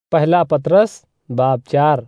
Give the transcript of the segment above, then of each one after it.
پہلا پطرس باب 4۔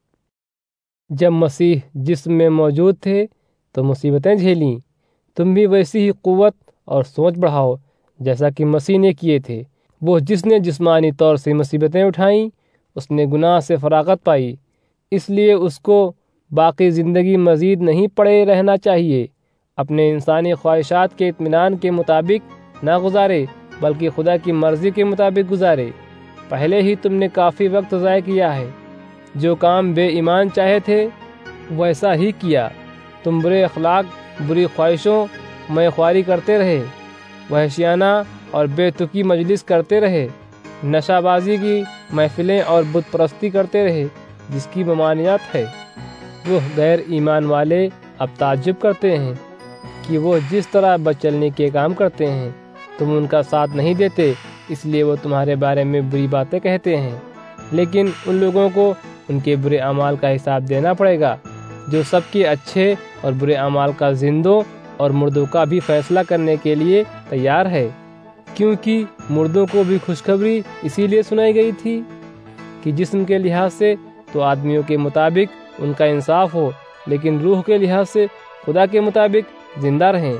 جب مسیح جسم میں موجود تھے تو مصیبتیں جھیلیں، تم بھی ویسی ہی قوت اور سوچ بڑھاؤ جیسا کہ مسیح نے کیے تھے۔ وہ جس نے جسمانی طور سے مصیبتیں اٹھائیں، اس نے گناہ سے فراغت پائی، اس لیے اس کو باقی زندگی مزید نہیں پڑے رہنا چاہیے، اپنے انسانی خواہشات کے اطمینان کے مطابق نہ گزارے بلکہ خدا کی مرضی کے مطابق گزارے۔ پہلے ہی تم نے کافی وقت ضائع کیا ہے، جو کام بے ایمان چاہے تھے ویسا ہی کیا۔ تم برے اخلاق، بری خواہشوں، میں خواری کرتے رہے، وحشیانہ اور بے تکی مجلس کرتے رہے، نشہ بازی کی محفلیں اور بت پرستی کرتے رہے جس کی ممانعت ہے۔ وہ غیر ایمان والے اب تعجب کرتے ہیں کہ وہ جس طرح بد چلنے کے کام کرتے ہیں تم ان کا ساتھ نہیں دیتے، اس لیے وہ تمہارے بارے میں بری باتیں کہتے ہیں۔ لیکن ان لوگوں کو ان کے برے اعمال کا حساب دینا پڑے گا جو سب کے اچھے اور برے اعمال کا زندوں اور مردوں کا بھی فیصلہ کرنے کے لیے تیار ہے، کیونکہ مردوں کو بھی خوشخبری اسی لیے سنائی گئی تھی کہ جسم کے لحاظ سے تو آدمیوں کے مطابق ان کا انصاف ہو، لیکن روح کے لحاظ سے خدا کے مطابق زندہ رہیں۔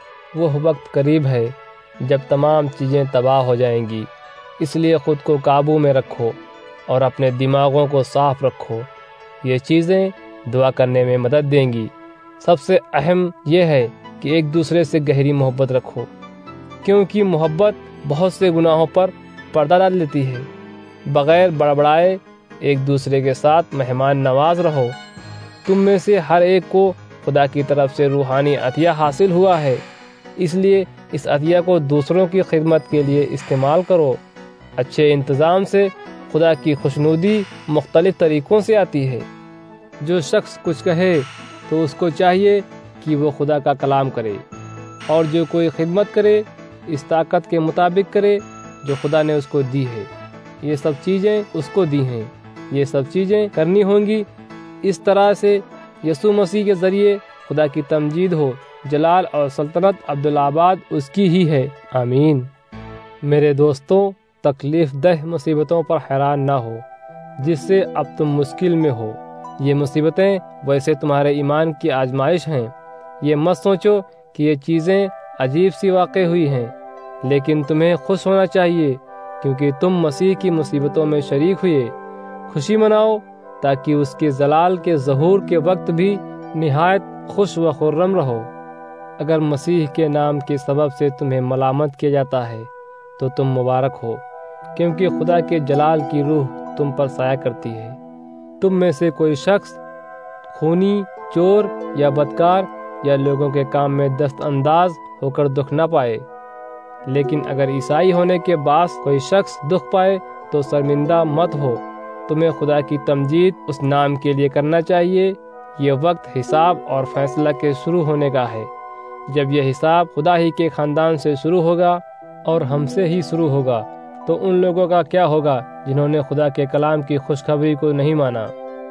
وہ وقت قریب ہے جب تمام چیزیں تباہ ہو جائیں گی، اس لیے خود کو قابو میں رکھو اور اپنے دماغوں کو صاف رکھو، یہ چیزیں دعا کرنے میں مدد دیں گی۔ سب سے اہم یہ ہے کہ ایک دوسرے سے گہری محبت رکھو، کیونکہ محبت بہت سے گناہوں پر پردہ ڈال دیتی ہے۔ بغیر بڑبڑائے ایک دوسرے کے ساتھ مہمان نواز رہو۔ تم میں سے ہر ایک کو خدا کی طرف سے روحانی عطیہ حاصل ہوا ہے، اس لیے اس عطیہ کو دوسروں کی خدمت کے لیے استعمال کرو۔ اچھے انتظام سے خدا کی خوشنودی مختلف طریقوں سے آتی ہے۔ جو شخص کچھ کہے تو اس کو چاہیے کہ وہ خدا کا کلام کرے، اور جو کوئی خدمت کرے اس طاقت کے مطابق کرے جو خدا نے اس کو دی ہے۔ یہ سب چیزیں اس کو دی ہیں، یہ سب چیزیں کرنی ہوں گی، اس طرح سے یسوع مسیح کے ذریعے خدا کی تمجید ہو۔ جلال اور سلطنت عبدالآباد اس کی ہی ہے، آمین۔ میرے دوستوں، تکلیف دہ مصیبتوں پر حیران نہ ہو جس سے اب تم مشکل میں ہو۔ یہ مصیبتیں ویسے تمہارے ایمان کی آزمائش ہیں۔ یہ مت سوچو کہ یہ چیزیں عجیب سی واقع ہوئی ہیں، لیکن تمہیں خوش ہونا چاہیے کیونکہ تم مسیح کی مصیبتوں میں شریک ہوئے۔ خوشی مناؤ تاکہ اس کے جلال کے ظہور کے وقت بھی نہایت خوش و خرم رہو۔ اگر مسیح کے نام کے سبب سے تمہیں ملامت کیا جاتا ہے تو تم مبارک ہو، کیونکہ خدا کے جلال کی روح تم پر سایہ کرتی ہے۔ تم میں سے کوئی شخص خونی، چور یا بدکار یا لوگوں کے کام میں دست انداز ہو کر دکھ نہ پائے، لیکن اگر عیسائی ہونے کے باعث کوئی شخص دکھ پائے تو شرمندہ مت ہو۔ تمہیں خدا کی تمجید اس نام کے لیے کرنا چاہیے۔ یہ وقت حساب اور فیصلہ کے شروع ہونے کا ہے۔ جب یہ حساب خدا ہی کے خاندان سے شروع ہوگا اور ہم سے ہی شروع ہوگا تو ان لوگوں کا کیا ہوگا جنہوں نے خدا کے کلام کی خوشخبری کو نہیں مانا؟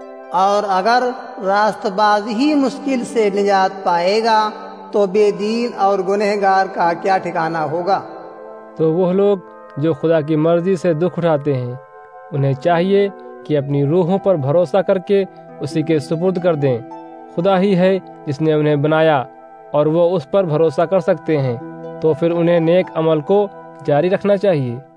اور اگر راست باز ہی مشکل سے نجات پائے گا تو بے دین اور گنہگار کا کیا ٹھکانہ ہوگا؟ تو وہ لوگ جو خدا کی مرضی سے دکھ اٹھاتے ہیں انہیں چاہیے کہ اپنی روحوں پر بھروسہ کر کے اسی کے سپرد کر دیں۔ خدا ہی ہے جس نے انہیں بنایا اور وہ اس پر بھروسہ کر سکتے ہیں، تو پھر انہیں نیک عمل کو جاری رکھنا چاہیے۔